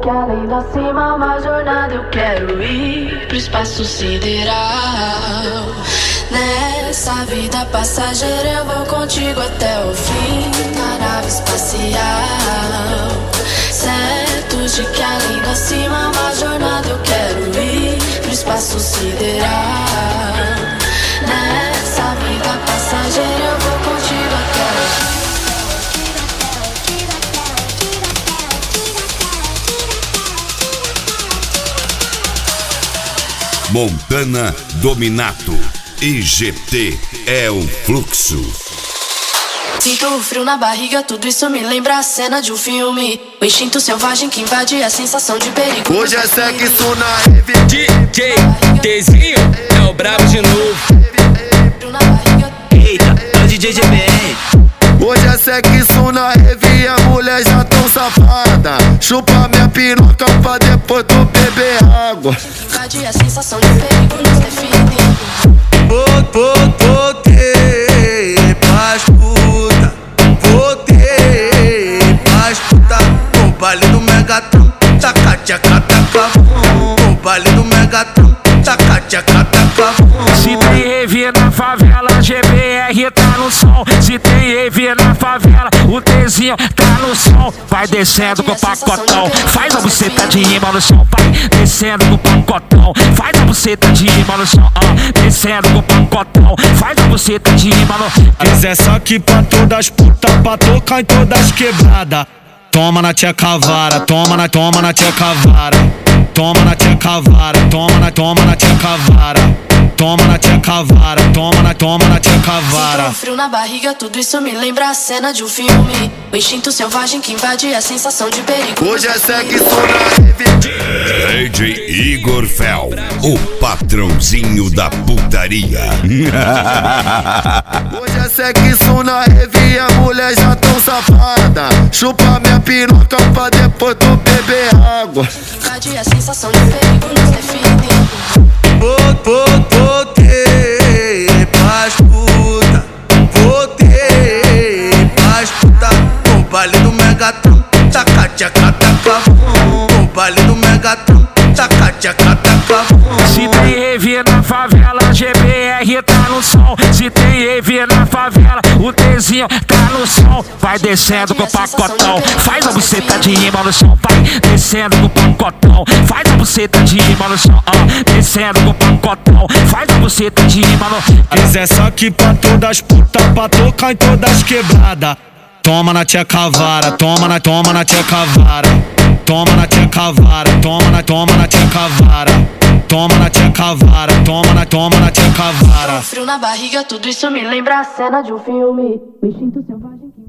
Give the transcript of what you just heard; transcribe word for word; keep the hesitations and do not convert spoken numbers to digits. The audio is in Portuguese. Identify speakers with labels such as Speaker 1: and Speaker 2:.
Speaker 1: que além da cima, uma jornada eu quero ir pro espaço sideral. Nessa vida passageira eu vou contigo até o fim da nave espacial. Certo de que além da cima, uma jornada eu quero ir pro espaço sideral. Nessa vida passageira eu vou contigo até o fim.
Speaker 2: Montana Dominato. I G T é o fluxo.
Speaker 1: Sinto o frio na barriga, tudo isso me lembra a cena de um filme. O instinto selvagem que invade a sensação de perigo.
Speaker 3: Hoje é sexo na rave.
Speaker 4: D J Tzinho é o brabo de novo.
Speaker 5: Eita, é o D J G B R.
Speaker 3: Hoje é sexo na rave, a mulher já tão safada. Chupa minha piroca pra depois tu beber água.
Speaker 1: Invade a sensação de perigo nos define.
Speaker 5: Voltei pras puta, voltei pras puta. O baile do Megatron, taca tchaca taca bom. O baile do Megatron, taca tchaca taca bom.
Speaker 6: Se tem rave na favela, G B R tá no som. Se tem rave na favela, o Tzinho tá no som. Vai descendo com o pacotão, faz a buceta de rima no chão. Vai descendo com o pacotão, faz a buceta de rima no chão. Ah, descendo com o pacotão, faz a buceta de rima no chão.
Speaker 7: Quiser só que pra todas putas, pra tocar em todas quebradas. Toma na tia cavara, toma na, toma na tia cavara. Toma na tia cavara, toma na, toma na tia cavara. Toma na tia cavara, toma na, toma na tia cavara.
Speaker 1: Sinto um frio na barriga, tudo isso me lembra a cena de um filme. O instinto selvagem que invade a sensação de perigo.
Speaker 3: Hoje é sexo na rave.
Speaker 2: D J Igor Fel, o patrãozinho da putaria.
Speaker 3: Hoje é sexo na rave, a mulher já tão safada. Chupa minha piroca pra depois tu beber água.
Speaker 1: Invade a sensação de perigo nos define.
Speaker 5: Voltei pras puta, voltei pras puta. O baile do Megatron, taca tchaca taca bom. O baile do Megatron, taca tchaca taca bom.
Speaker 6: Se tem rave na favela, G B R tá no som. Se tem rave na favela, o Tzinho tá no som. Vai descendo com o pacotão, faz a buceta de rima no chão. Vai descendo com o pacotão, faz a buceta de rima no chão. Ah, descendo com o pacotão, faz a buceta de rima no chão.
Speaker 7: Quiser só que pra todas putas, pra tocar em todas quebradas. Toma na tia cavara, toma na, toma na tia cavara. Toma na tia cavara, toma na, toma na tia cavara. Toma na tia cavara, toma na, toma na tia cavara.
Speaker 1: Frio na barriga, tudo isso me lembra a cena de um filme. O instinto selvagem que